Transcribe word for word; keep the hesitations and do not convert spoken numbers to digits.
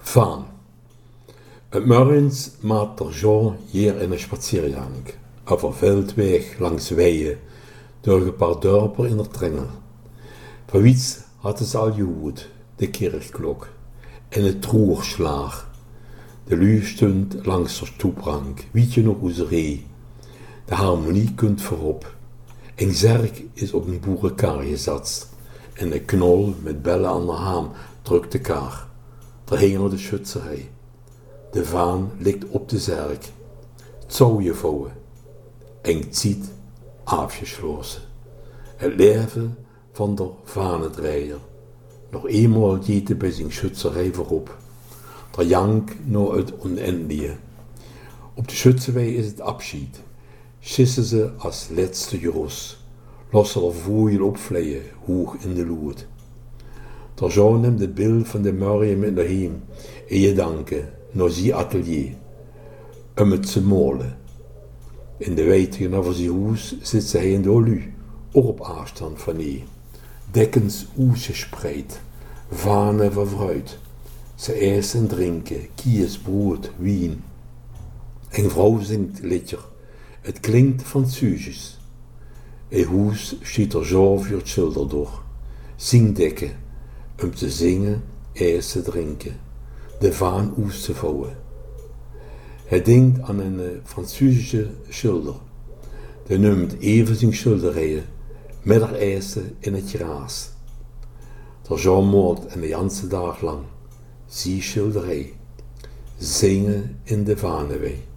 Vaan. Het morgens maakt er Jean hier in een spaziergang, op een veldweg langs weien, door een paar dorpen in de Trengel. Van wiets had ze al gehoord, de kerkklok, en het troerslaag. De lui stond langs de stoeprank, weet je nog hoe ze reed. De harmonie kunt voorop. Een zerk is op een boerenkar gezet, en de knol met bellen aan de haam drukt de kar. Daar hing de schutserij. De vaan ligt op de zerk. Het zou je vouwen. En het ziet afgesloten. Het leven van de vaanendrijder. Nog eenmaal jeten bij zijn schutserij voorop. Der jank naar het oneindige. Op de schutserij is het afschied. Schissen ze als laatste gros. Lossen er vogel opvleien, hoog in de lood. Der Jean neemt het beeld van de Mariam in de heem en je danken naar zijn atelier, om het te molen. In de wei tegenover zijn huis zit hij in de olu, ook op afstand van hij. Dekkens uitgespreid, vanen van fruit. Ze eten en drinken, kies, brood, wien. Een vrouw zingt liedjer, het klinkt Fransusisch. Een huis schiet er Jean voor het schilder door, zing dekken, om te zingen, eten, drinken, de vaan oes te vouwen. Hij denkt aan een Fransusische schilder. Die noemt even zijn schilderijen, met haar eten in het gras. Der Jean maakt en de ganse dag lang, zie schilderij, zingen in de vanenwei.